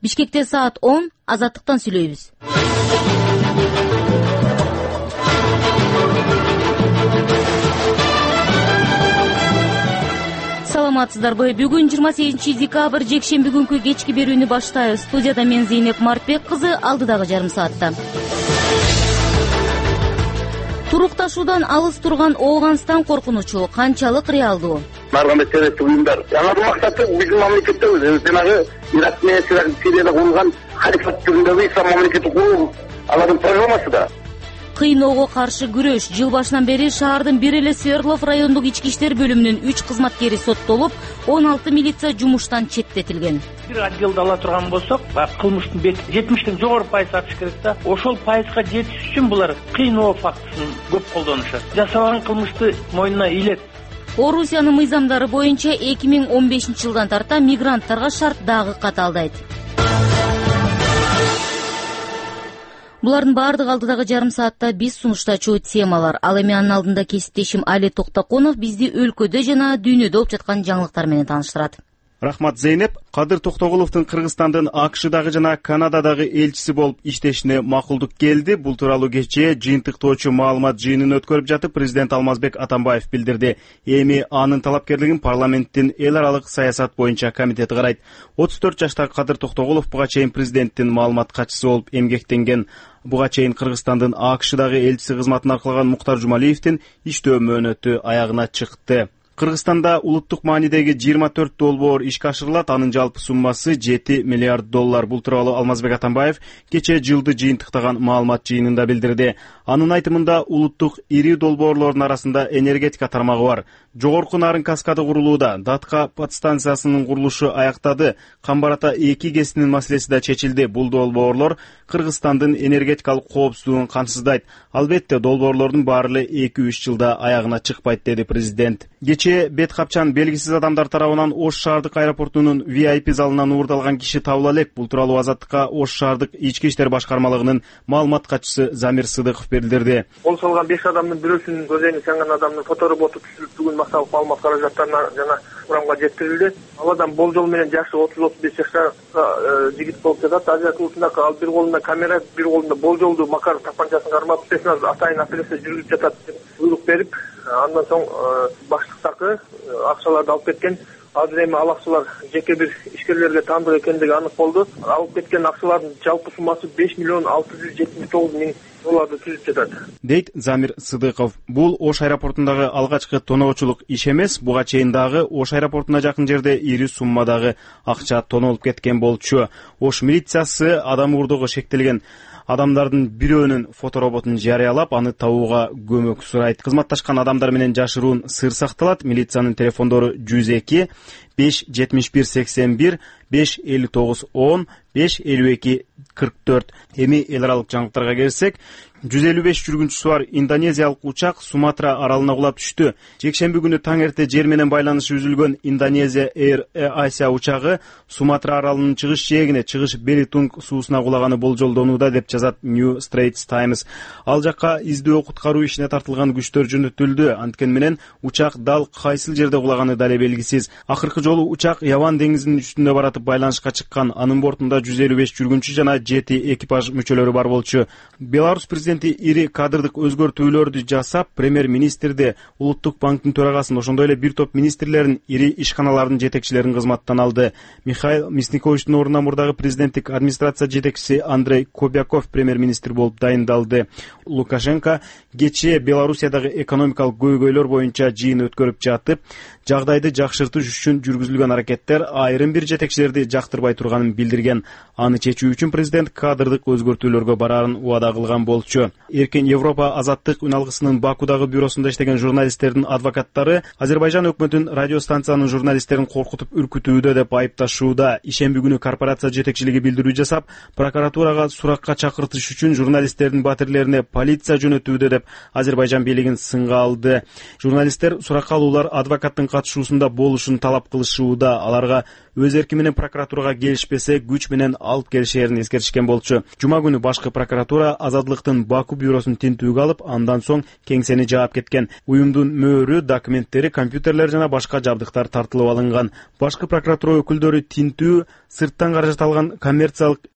Бишкекте саат 10, Азаттыктан сүйлөйбүз. Саламатсыздарбы? Бүгүн 28 декабрь жекшемби күнкү кечки берүүнү баштайбыз. Студияда мен Зейнеп Мартбек кызы, алдыдагы жарым саатта. Турукташуудан алыс турган Ооганстан коркунучу канчалык реалдуу? Нарганда террористтик уюмдар. Жаңы максаты биздин мамлекетте жанагы Ирак менен Сирияда курулган халифат түрүндөгү ислам мамлекети куруу, алардын программасы да. Кыйноого каршы күрөш. Жыл башынан бери шаардын бир эле Свердлов райондук ички иштер бөлүмүнүн 3 кызматкери соттолуп, 16 милиция жумуштан четтетилген. Бир отделди ала турган болсок, кылмыштын бети 70тен жогору пайыз атыш керек да. Ошол пайызга жетиш үчүн булар кыйноо фактысын көп колдонушат. Жасалган кылмышты мойнуна илет. Орусиянын мыйзамдары боюнча 2015-жылдан тарта мигранттарга шарт дагы каталдайт. Булардын баардыгы алдыдагы жарым саатта биз сунуштачу темалар. Ал эми анын алдында кесиптешим Али Токтоконов бизди өлкөдө жана дүйнөдө болуп жаткан жаңылыктар менен тааныштырат. Рахмат Зейнеп. Кадыр Токтогуловдун Кыргызстандын АКШдагы жана Канададагы элчиси болуп иштешине макулдук келди. Бул тууралуу кечээ жыйынтыктоочу маалымат жыйынын өткөрүп жатып, президент Алмазбек Атамбаев билдирди. Эми анын талапкерлигин парламенттин эл аралык саясат боюнча комитети карайт. 34 жаштагы Кадыр Токтогулов буга чейин президенттин маалымат катчысы болуп эмгектенген. Буга чейин Кыргызстандын АКШдагы элчиси кызматына кылган Муктар Жумалиевдин иштөө мөөнөтү аягына чыкты. Кыргызстанда улуттук маанидеги 24 долбоор ишке ашырылат. Анын жалпы суммасы 7 миллиард доллар. Бул тууралуу Алмазбек Атамбаев кечээ жылды жыйынтыктаган маалымат жыйынында билдирди. Анын айтымында улуттук ири долбоорлордун арасында энергетика тармагы бар. Жогорку нарын каскады курулууда, Датка подстанциясынын курулушу аяктады. Камбарата 2 кесинин маселеси да чечилди. Бул долбоорлор Кыргызстандын энергетикалык коопсуздугун камсыздайт. Албетте долбоорлордун баары эле 2-3 жылда аягына чыкпайт, деди президент. Кечээ бет капчан белгисиз адамдар тарабынан Ош шаардык аэропортунун VIP залынан уурдалган киши табыла элек. Бул тууралуу Азаттыкка Ош шаардык ички иштер башкармалыгынын маалымат катчысы Замир Сыдыков билдирди. Кол салган 5 адамдын бирөөсүнүн көзөйүнө санган адамдын фотороботу түзүлүп, бүгүн массалык маалымат каражаттарына жана урамга жеткирилди. Ал адам болжол менен жашы 30-35 жаштагы жигит болуп жатат. Азия клубундагы ал бир колунда камера, бир колунда болжолду Макаров тапанчасын кармап, спецназ атайын операция жүргүзүп жатат деп буйрук берип, андан соң баштыктагы акчаларды алып кеткен. Азыр эми ал акчалар жеке бир ишкерлерге таандык экендиги анык болду. Алып кеткен акчалардын жалпы суммасы 5 миллион 679 миң долларды түзүп жатат, дейт Замир Сыдыков. Бул Ош аэропортундагы алгачкы тоноочулук иш эмес. Буга чейин дагы Ош аэропортуна жакын жерде ири суммадагы акча тонолуп кеткен болчу. Ош милициясы адам уурдоого шектелген адамдардын бирөөнүн фотороботун жарыялап, аны табууга көмөк сурайт. Кызматташкан адамдар менен жашыруун сыр сакталат. Милициянын телефондору 102 571 81 559 10 552 44. Эми эл аралык жаңылыктарга келсек, 155 жүргүнчүсү бар индонезиялык учак Суматра аралына кулап түштү. Жекшемби күнү таң эрте жер менен байланышы үзүлгөн Индонезия Air Asia учагы Суматра аралынын чыгыш жээгине, чыгыш Белитунг суусуна кулаганы болжолдонууда, деп жазат New Straits Times. Ал жакка издөө куткаруу ишине тартылган күчтөр жөнөтүлдү. Анткени менен учак дал кайсыл жерде кулаганы дале белгисиз. Акыркы жолу учак Яван деңизинин үстүндө баратып байланышка чыккан. Анын бортунда 155 жүргүнчү жана 7 экипаж мүчөлөрү бар болчу. Беларусь президенти ири кадрдык өзгөртүүлөрдү жасап, премьер-министрди, улуттук банктын төрагасын, ошондой эле бир топ министрлерин, ири ишканалардын жетекчилерин кызматтан алды. Михаил Мясниковичтин ордуна мурдагы президенттик администрация жетекчиси Андрей Кобяков премьер-министр болуп дайындалды. Лукашенко кечээ Белоруссиядагы экономикалык көйгөйлөр боюнча жыйын өткөрүп жатып, жагдайды жакшыртыш үчүн жүргүзүлгөн аракеттер айрым бир жетекчилерди жактырбай турганын билдирген. Аны чечүү үчүн президент кадрдык өзгөртүүлөргө барарын убада кылган болчу. Эркен Европа азаттык үн алгысынын Бакудагы бюросунда иштеген журналисттердин адвокаттары Азербайжан өкмөтүн радиостанциянын журналисттерин коркутуп үркүтүүдө деп айыпташууда. Ишемби күнү корпорация жетекчилиги билдирүү жасап, прокуратурага суракка чакыртыш үчүн журналисттердин батирлерине полиция жөнөтүүдө деп Азербайжан бийлигин сынга алды. Журналисттер суракка алуулар адвокаттын катышуусунда болушун талап кылышууда. Аларга өз эрки менен прокуратурага келишпесе, күч менен алып келишерин эскертишкен болчу. Жума күнү башкы прокуратура азаттыктын Баку бюросун тинтүүгө алып, андан соң кеңсени жаап кеткен. Уюмдун мөөрү, документтери, компьютерлер жана башка жабдыктар тартылып алынган. Башкы прокуратура өкүлдөрү тинтүү сырттан каражат алган коммерциялык